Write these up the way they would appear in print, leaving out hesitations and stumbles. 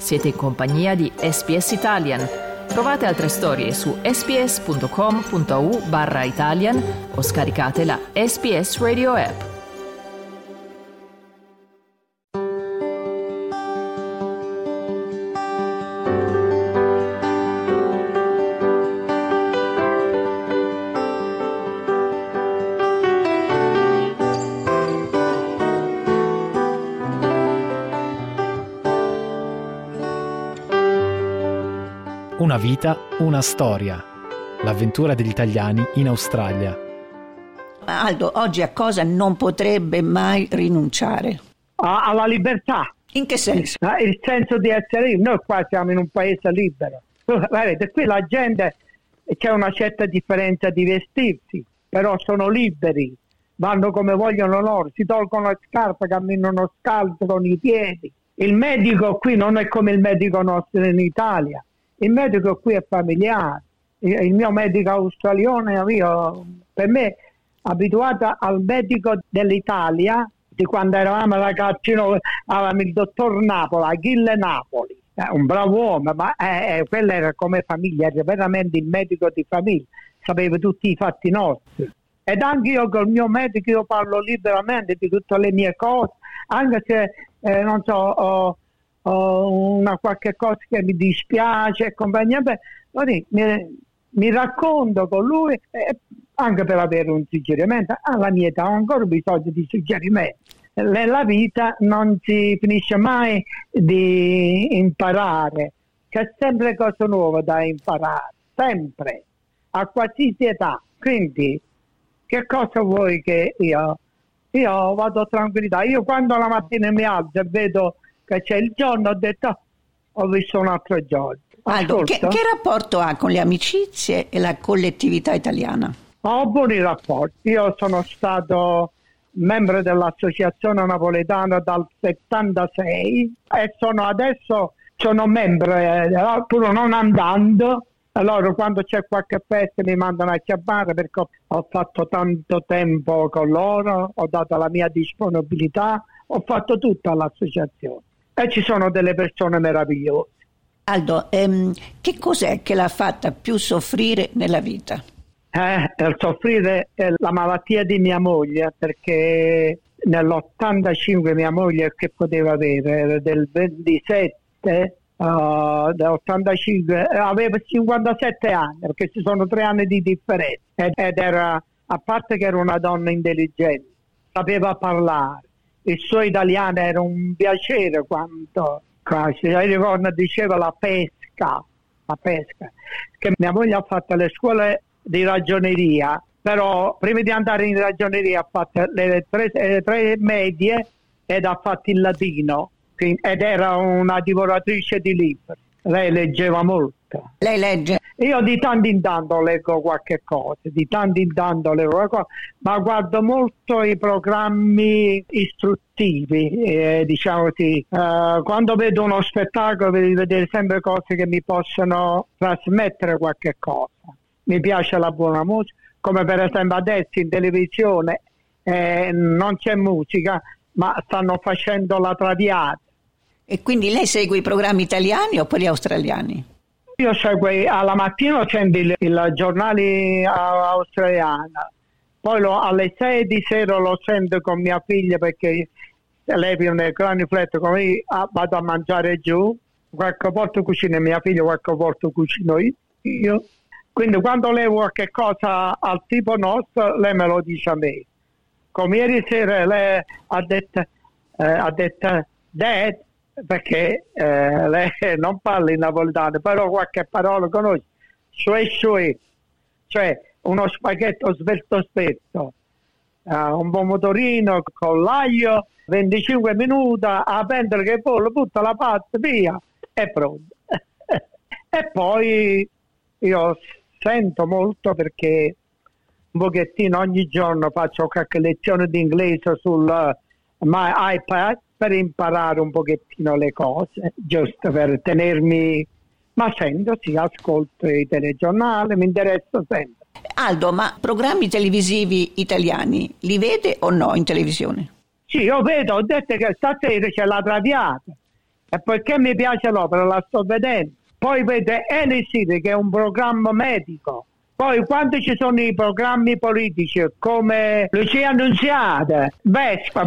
Siete in compagnia di SBS Italian. Trovate altre storie su sbs.com.au/Italian o scaricate la SBS Radio app. Una vita, una storia. L'avventura degli italiani in Australia. Aldo, oggi a cosa non potrebbe mai rinunciare? Alla libertà. In che senso? Il senso di essere io. Noi qua siamo in un paese libero. Vedete, qui la gente, c'è una certa differenza di vestirsi, però sono liberi, vanno come vogliono loro, si tolgono le scarpe, camminano scalzi con i piedi. Il medico qui non è come il medico nostro in Italia. Il medico qui è familiare. Il mio medico australiano, per me, abituata al medico dell'Italia, di quando eravamo ragazzino, avevamo il dottor Napoli, Achille Napoli, un bravo uomo, ma quello era come famiglia, era veramente il medico di famiglia, sapeva tutti i fatti nostri. Ed anche io col mio medico io parlo liberamente di tutte le mie cose, anche se, non so, una qualche cosa che mi dispiace e compagnia, mi racconto con lui, anche per avere un suggerimento. Alla mia età ho ancora bisogno di suggerimenti. Nella vita non si finisce mai di imparare, c'è sempre cose nuove da imparare, sempre, a qualsiasi età. Quindi che cosa vuoi che io vado a tranquillità. Io quando la mattina mi alzo e vedo che c'è il giorno, ho detto ho visto un altro giorno. Aldo, che rapporto ha con le amicizie e la collettività italiana? Ho buoni rapporti. Io sono stato membro dell'Associazione Napoletana dal 76 e sono membro, pur non andando. Allora quando c'è qualche festa mi mandano a chiamare perché ho fatto tanto tempo con loro, ho dato la mia disponibilità, ho fatto tutto all'associazione. E ci sono delle persone meravigliose. Aldo, che cos'è che l'ha fatta più soffrire nella vita? Il soffrire è la malattia di mia moglie, perché nell'85 mia moglie che poteva avere, era del 27, dell'85, aveva 57 anni, perché ci sono 3 anni di differenza. Ed era, a parte che era una donna intelligente, sapeva parlare. Il suo italiano era un piacere quanto ricordo diceva la pesca, che mia moglie ha fatto le scuole di ragioneria, però prima di andare in ragioneria ha fatto le tre medie ed ha fatto il latino, ed era una divoratrice di libri. Lei leggeva molto. Lei legge? Io di tanto in tanto leggo qualche cosa, ma guardo molto i programmi istruttivi, diciamo così. Quando vedo uno spettacolo vedo vedere sempre cose che mi possono trasmettere qualche cosa. Mi piace la buona musica, come per esempio adesso in televisione non c'è musica, ma stanno facendo la Traviata. E quindi lei segue i programmi italiani o quelli australiani? Io seguo alla mattina, sento il giornale australiano, poi alle 6 di sera lo sento con mia figlia perché lei vive nel Grande Fletto, come io vado a mangiare giù, qualche volta cucina mia figlia, qualche volta cucino io. Quindi quando lei vuole qualche cosa al tipo nostro, lei me lo dice a me. Come ieri sera lei ha detto Dad, perché lei non parla in napoletano, però qualche parola conosce, cioè uno spaghetto svelto, un pomodorino con l'aglio, 25 minuti, a pentola che bolle, butta la pasta, via, è pronto. E poi io sento molto perché un pochettino ogni giorno faccio qualche lezione di inglese sul my iPad per imparare un pochettino le cose, giusto per tenermi, ma sento, sì, ascolto i telegiornali, mi interessa sempre. Aldo, ma programmi televisivi italiani li vede o no in televisione? Sì, io vedo, ho detto che stasera c'è la Traviata, E poiché mi piace l'opera, la sto vedendo. Poi vede Elisir, che è un programma medico. Poi quando ci sono i programmi politici come Lucia Annunziata, Vespa,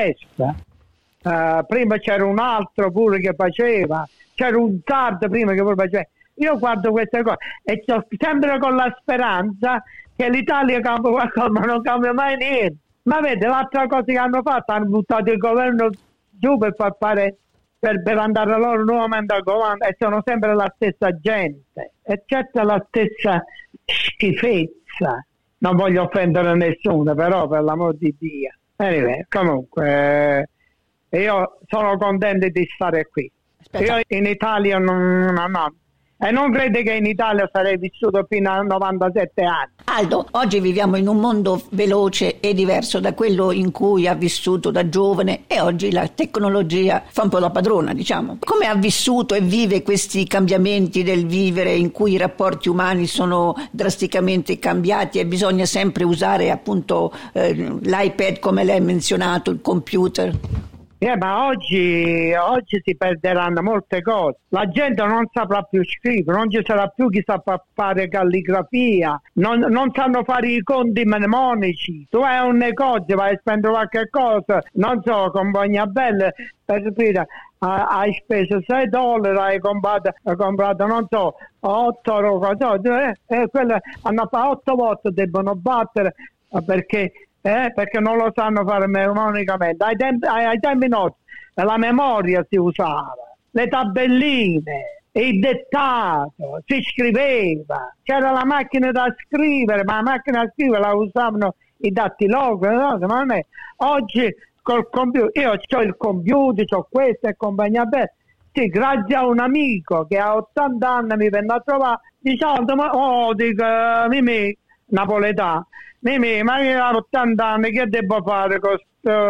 prima c'era un altro pure che faceva, c'era un tardo prima che pure faceva. Io guardo queste cose e sto sempre con la speranza che l'Italia cambia qualcosa, ma non cambia mai niente. Ma vede, l'altra cosa che hanno fatto, hanno buttato il governo giù per far fare, per andare loro nuovamente al governo, e sono sempre la stessa gente, e certo la stessa schifezza. Non voglio offendere nessuno, però per l'amor di Dio. Anyway, comunque, io sono contento di stare qui. Aspetta. Io in Italia no. E non credo che in Italia sarei vissuto fino a 97 anni. Aldo, oggi viviamo in un mondo veloce e diverso da quello in cui ha vissuto da giovane, e oggi la tecnologia fa un po' la padrona, diciamo. Come ha vissuto e vive questi cambiamenti del vivere in cui i rapporti umani sono drasticamente cambiati e bisogna sempre usare appunto l'iPad, come lei ha menzionato, il computer? Ma oggi si perderanno molte cose. La gente non saprà più scrivere, non ci sarà più chi saprà fare calligrafia, non sanno fare i conti mnemonici. Tu hai un negozio, vai a spendere qualche cosa, non so, compagnia bella, per dire, hai speso $6, hai comprato non so, 8 euro, quelle hanno fatto 8 volte, debbono battere perché non lo sanno fare mnemonicamente. Ai tempi nostri la memoria si usava, le tabelline, il dettato, si scriveva, c'era la macchina da scrivere, ma la macchina da scrivere la usavano i dattilografi, no? Ma non è. Oggi col computer, io ho il computer, ho questo e compagnia bella. Sì, grazie a un amico che a 80 anni mi venne a trovare, diciamo, dico, Mimì, napoletano, Mimì, ma io a 80 anni che devo fare con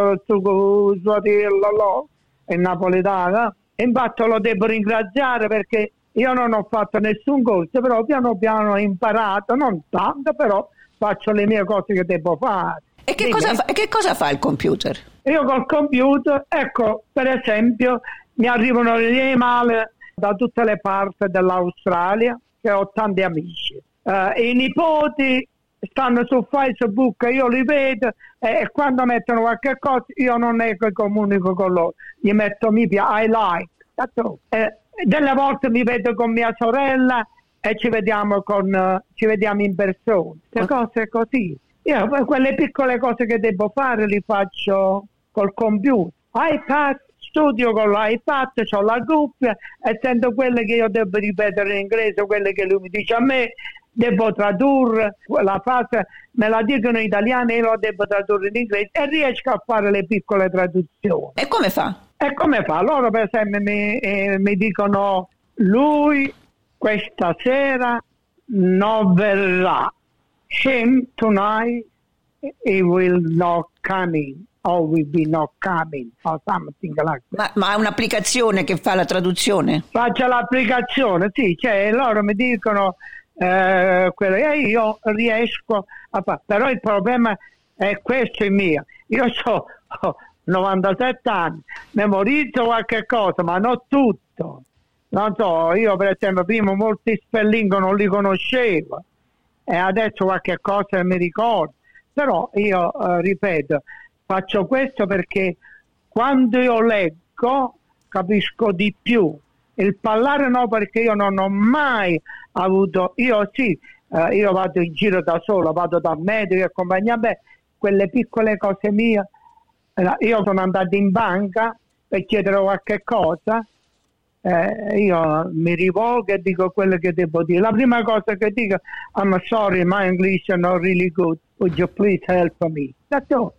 suo fratello, è napoletano? E infatti lo devo ringraziare perché io non ho fatto nessun corso, però piano piano ho imparato, non tanto, però faccio le mie cose che devo fare. E che cosa fa il computer? Io col computer, ecco, per esempio, mi arrivano le email da tutte le parti dell'Australia, che ho tanti amici. I nipoti stanno su Facebook, io li vedo e quando mettono qualche cosa io non è che comunico con loro, gli metto mi piace, I like. Delle volte mi vedo con mia sorella e ci vediamo in persona. Queste cose così. Io quelle piccole cose che devo fare li faccio col computer. iPad, studio con l'iPad, ho la cuffia e sento quelle che io devo ripetere in inglese, quelle che lui mi dice a me, devo tradurre la frase, me la dicono in italiano e io la devo tradurre in inglese e riesco a fare le piccole traduzioni. E come fa? Loro per esempio mi dicono lui questa sera non verrà. Him tonight he will not come in or will be not coming or something like that. Ma è un'applicazione che fa la traduzione? Faccio l'applicazione, sì, cioè loro mi dicono quello e io riesco a fare, però il problema è questo il mio. Io ho 97 anni, memorizzo qualche cosa, ma non tutto. Non so, io per esempio prima molti spelling non li conoscevo e adesso qualche cosa mi ricordo, però io ripeto, faccio questo perché quando io leggo capisco di più. Il parlare no, perché io non ho mai avuto, io vado in giro da solo, vado dal medico e compagnia, quelle piccole cose mie, io sono andato in banca per chiedere qualche cosa, io mi rivolgo e dico quello che devo dire. La prima cosa che dico, I'm sorry, my English is not really good, would you please help me? That's all.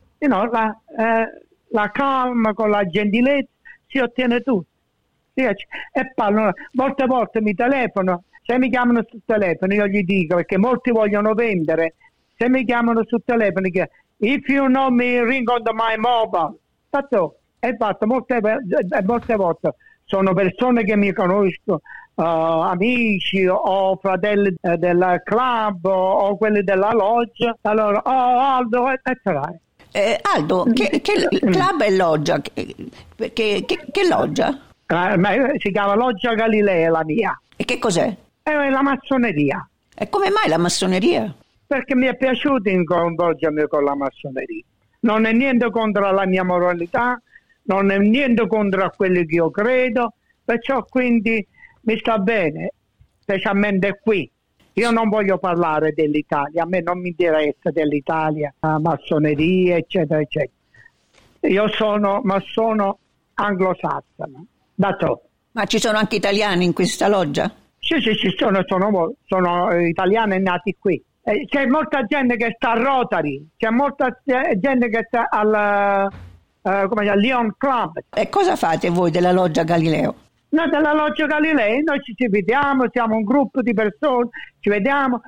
La calma con la gentilezza si ottiene tutto. E parlano, molte volte mi telefono, se mi chiamano sul telefono io gli dico, perché molti vogliono vendere, se mi chiamano sul telefono dico, if you know me, ring on my mobile. E fatto molte volte sono persone che mi conoscono, amici o fratelli del club o quelli della loggia, allora Aldo, Aldo, che club è loggia? Che loggia? Si chiama Loggia Galilea la mia. E che cos'è? È la massoneria. E come mai la massoneria? Perché mi è piaciuto coinvolgermi con la massoneria. Non è niente contro la mia moralità, non è niente contro quello che io credo, perciò quindi mi sta bene, specialmente qui. Io non voglio parlare dell'Italia, a me non mi interessa dell'Italia, la massoneria, eccetera, eccetera. Io sono anglosassone, da tutto. Ma ci sono anche italiani in questa loggia? Sì, sono italiani nati qui. C'è molta gente che sta a Rotary, c'è molta gente che sta al Lion Club. E cosa fate voi della Loggia Galileo? Noi della Loggia Galileo, noi ci vediamo, siamo un gruppo di persone, ci vediamo,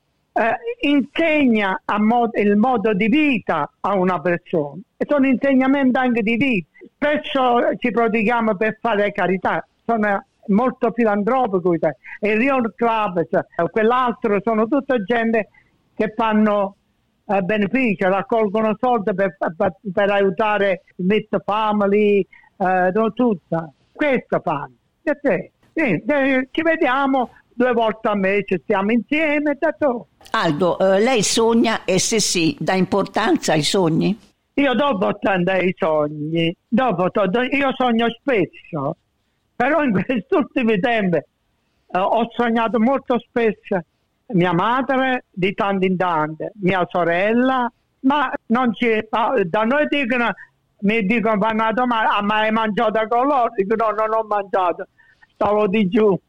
insegna il modo di vita a una persona. E sono insegnamenti anche di vita. Spesso ci prodighiamo per fare carità, sono molto filantropico. Il Lion Club, quell'altro, sono tutta gente che fanno beneficio, raccolgono soldi per aiutare Smith Family, tutta. Questo fanno. Ci vediamo 2 volte al mese, stiamo insieme. Aldo, lei sogna e se sì, dà importanza ai sogni? Io dopo ai sogni, io sogno spesso, però in questi ultimi tempi ho sognato molto spesso mia madre di tanto in tanto, mia sorella, ma non da noi mi dicono vanno a domani, ma hai mangiato con loro? Dico no, non ho mangiato, stavo di giù.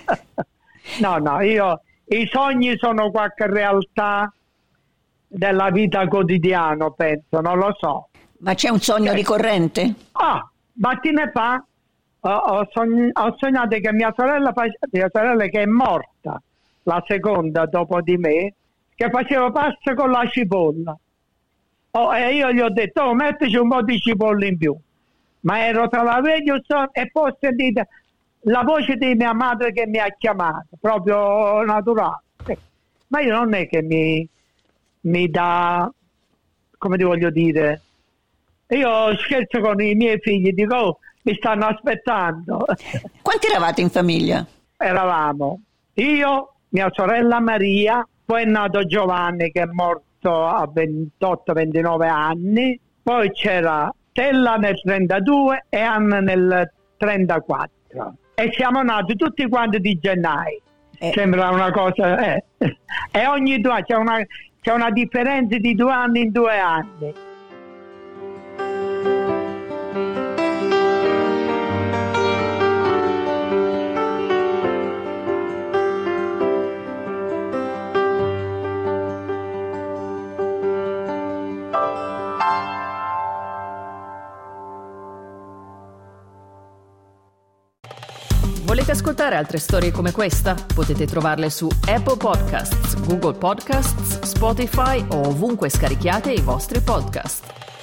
No, i sogni sono qualche realtà della vita quotidiana, penso, non lo so. Ma c'è un sogno ricorrente? Mattina fa ho sognato che mia sorella che è morta, la seconda dopo di me, che faceva pasta con la cipolla. E io gli ho detto, mettici un po' di cipolla in più. Ma ero tra la veglia e poi ho sentito la voce di mia madre che mi ha chiamato, proprio naturale. Ma io non è che mi dà, come ti voglio dire, io scherzo con i miei figli, dico, mi stanno aspettando. Quanti eravate in famiglia? Eravamo io, mia sorella Maria, poi è nato Giovanni che è morto a 28-29 anni, poi c'era Stella nel 32 e Anna nel 34 e siamo nati tutti quanti di gennaio. Sembra una cosa e ogni 2 anni c'è una differenza di 2 anni in 2 anni. Volete ascoltare altre storie come questa? Potete trovarle su Apple Podcasts, Google Podcasts, Spotify o ovunque scarichiate i vostri podcast.